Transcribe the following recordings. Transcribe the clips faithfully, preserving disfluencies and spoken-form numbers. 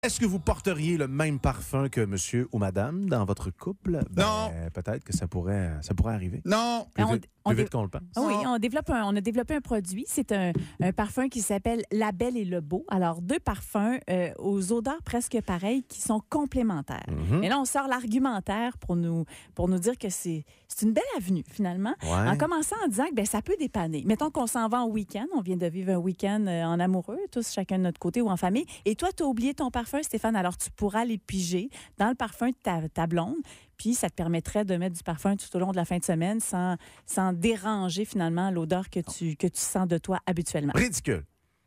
Est-ce que vous porteriez le même parfum que monsieur ou madame dans votre couple? Ben, Non. Peut-être que ça pourrait, ça pourrait arriver. Non. Plus On- vite, on plus dé- vite qu'on le pense. Ah oui, Non. on, développe un- on a développé un produit. C'est un, un parfum qui s'appelle La Belle et le Beau. Alors, deux parfums euh, aux odeurs presque pareilles qui sont complémentaires. Mhm. Mais là, on sort l'argumentaire pour nous, pour nous dire que c'est c'est une belle avenue, finalement. Ouais. En commençant en disant que ben, ça peut dépanner. Mettons qu'on s'en va en week-end. On vient de vivre un week-end euh, en amoureux, tous chacun de notre côté ou en famille. Et toi, tu as oublié ton parfum, Stéphane. Alors, tu pourras les piger dans le parfum de ta, ta blonde. Puis, ça te permettrait de mettre du parfum tout au long de la fin de semaine sans, sans déranger, finalement, l'odeur que tu, que tu sens de toi habituellement. Ridicule.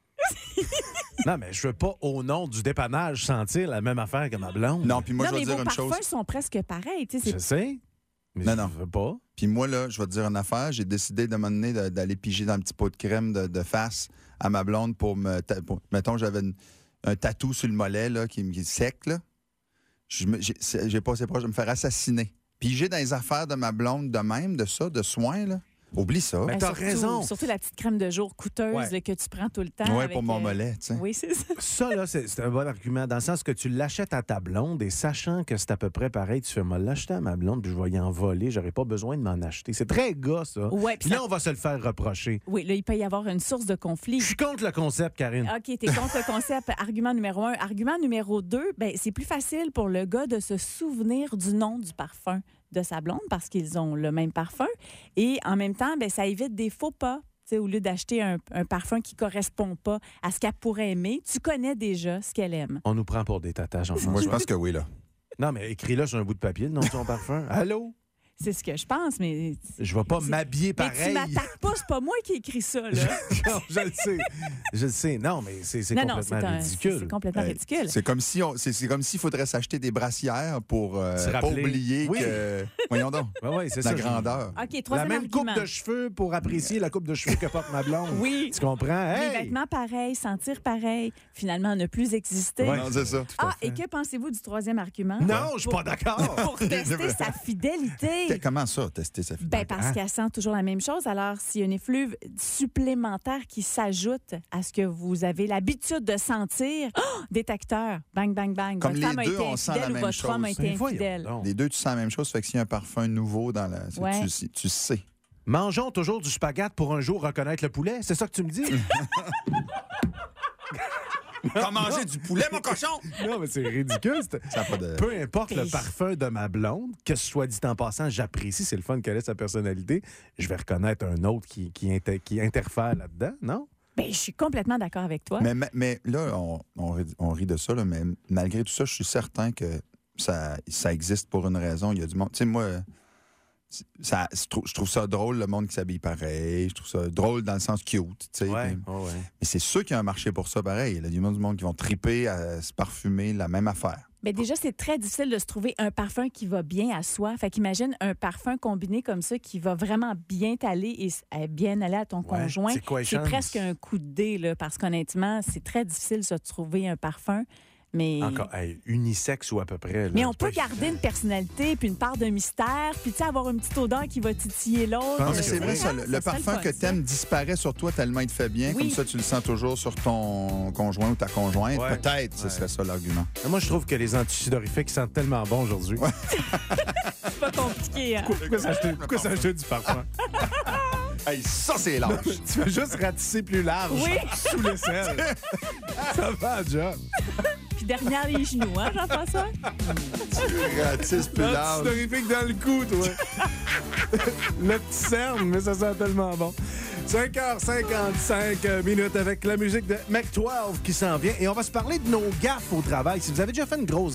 Non, mais je veux pas, au nom du dépannage, sentir la même affaire que ma blonde. Non, puis moi, non, je vais mais te dire vos une chose. parfums sont presque pareils. Tu sais, Je c'est- sais, mais Non, je non. veux pas. Puis moi, là, je vais te dire une affaire. J'ai décidé de m'amener d'aller piger dans un petit pot de crème de, de face à ma blonde pour me... ta- pour- mettons, j'avais une- un tatou sur le mollet, là, qui, qui est sec, là. Je me- J'ai c'est- j'ai passé proche de me faire assassiner. Piger dans les affaires de ma blonde de même, de ça, de soin, là. Oublie ça. Mais Ben, t'as surtout- raison. Surtout la petite crème de jour coûteuse Ouais. là, que tu prends tout le temps. Ouais, avec, pour mon euh, mollet, tu sais. Oui, c'est ça. Ça, là, c'est c'est un bon argument, dans le sens que tu l'achètes à ta blonde et sachant que c'est à peu près pareil, tu fais, moi, l'acheter à ma blonde, puis je vais y en voler, j'aurais pas besoin de m'en acheter. C'est très gars, ça. Ouais, Puis puis là, ça- on va se le faire reprocher. Oui, là, il peut y avoir une source de conflit. Je suis contre le concept, Karine. OK, t'es contre le concept. Argument numéro un. Argument numéro deux, ben, c'est plus facile pour le gars de se souvenir du nom du parfum de sa blonde parce qu'ils ont le même parfum. Et en même temps, ben, ça évite des faux pas. Tu sais, au lieu d'acheter un, un parfum qui correspond pas à ce qu'elle pourrait aimer, tu connais déjà ce qu'elle aime. On nous prend pour des tatages, enfin. Moi, je pense que oui, là. Non, mais écris-le sur un bout de papier, le nom de son parfum. Allô? C'est ce que je pense, mais... Je vais pas C'est- m'habiller Mais pareil. tu m'attaques pas, c'est pas moi qui ai écrit ça, là. Non, je le sais. Je le sais. Non, mais c'est c'est non, non, complètement c'est un- ridicule. C'est complètement Hey, ridicule. C'est comme si on, c'est, c'est comme s'il faudrait s'acheter des brassières pour euh, Se pas rappeler. oublier Oui. que. Voyons donc. Ouais, ouais, c'est La ça. grandeur. OK, La troisième même argument. coupe de cheveux pour apprécier la coupe de cheveux que porte ma blonde. Oui. Tu comprends? Les Hey! vêtements pareils, sentir pareil, finalement ne plus exister. Ouais. Non, c'est ça. Tout à Ah, fait. et que pensez-vous du troisième argument? Non, je suis Pour- pas d'accord. Pour tester sa fidélité. Comment ça, tester sa fidélité? Ben parce qu'elle sent toujours la même chose. Alors, s'il y a une effluve supplémentaire qui s'ajoute à ce que vous avez l'habitude de sentir, oh, détecteur, bang, bang, bang. Comme votre les femme a deux, été on sent la infidèle ou même votre homme a chose. été Ben, voyons infidèle. donc. Les deux, tu sens la même chose, fait que s'il y a un parfum nouveau dans la. c'est- Ouais. Tu, tu sais. Mangeons toujours du spaghette pour un jour reconnaître le poulet. C'est ça que tu me dis? T'as mangé du poulet, mon cochon! Non, mais c'est ridicule. c'est- Ça a pas de. Peu importe le Ben, parfum de ma blonde, que ce soit dit en passant, j'apprécie, c'est le fun qu'elle ait sa personnalité. Je vais reconnaître un autre qui, qui, inter- qui interfère là-dedans, non? Ben, je suis complètement d'accord avec toi. Mais, mais, mais là, on, on, rit, on rit de ça, là, mais malgré tout ça, je suis certain que ça, ça existe pour une raison. Il y a du monde. Tu sais, moi, ça, je trouve- je trouve ça drôle, le monde qui s'habille pareil. Je trouve ça drôle dans le sens cute. Tu sais, Ouais, puis- ouais, ouais. Mais c'est sûr qu'il y a un marché pour ça pareil. Il y a du monde, du monde qui vont triper à se parfumer la même affaire. Ben déjà, c'est très difficile de se trouver un parfum qui va bien à soi. Fait qu'imagine un parfum combiné comme ça qui va vraiment bien t'aller et s- euh, bien aller à ton Ouais, conjoint. c'est quoi les C'est chances? presque un coup de dé, là, parce qu'honnêtement, c'est très difficile de se trouver un parfum. Mais, Encore, hey, unisexe ou à peu près. là, mais on c'est peut pas garder évident. une personnalité puis une part de mystère, puis tu sais, avoir une petite odeur qui va titiller l'autre. Ah, Non, mais que c'est oui. vrai, ça. Le, Ça le serait parfum fun, que ça. t'aimes disparaît sur toi tellement il te fait bien. Oui. Comme ça, tu le sens toujours sur ton conjoint ou ta conjointe. Ouais. Peut-être, ce Ouais. serait ça l'argument. Moi, je trouve que les antisudorifiques sentent tellement bon aujourd'hui. C'est pas compliqué. Hein? Pourquoi s'acheter pourquoi s'acheter du parfum? Hey, ça, c'est large. Tu veux juste ratisser plus large Oui. sous le sel. Ça va, job. Puis derrière les genoux, hein, Jean-François? Tu ratisses plus large. Antisudorifique dans le cou, toi. Le petit cerne, mais ça sent tellement bon. cinq heures cinquante-cinq minutes avec la musique de Mac douze qui s'en vient. Et on va se parler de nos gaffes au travail. Si vous avez déjà fait une grosse